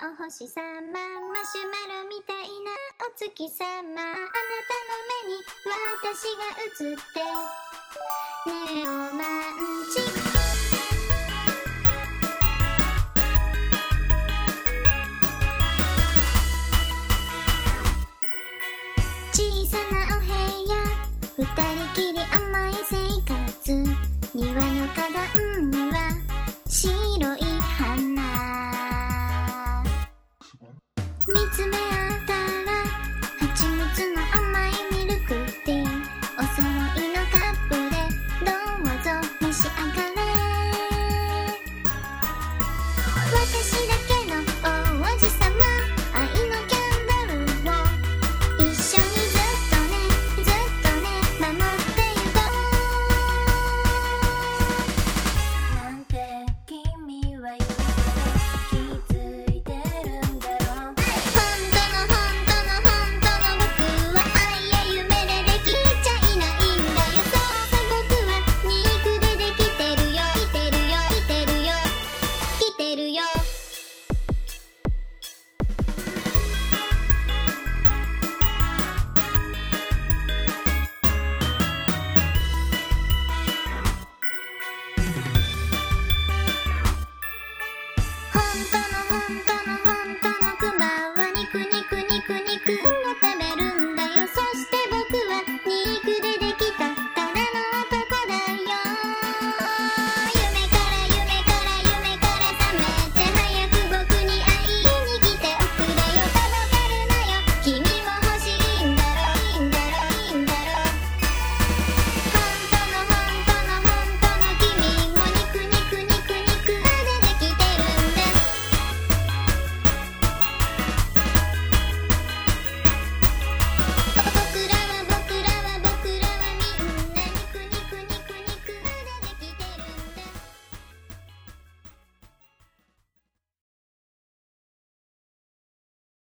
お星様、マシュマロみたいなお月様、あなたの目に私が映ってネオマンチック。小さなお部屋、二人きり甘い生活、庭の花壇には白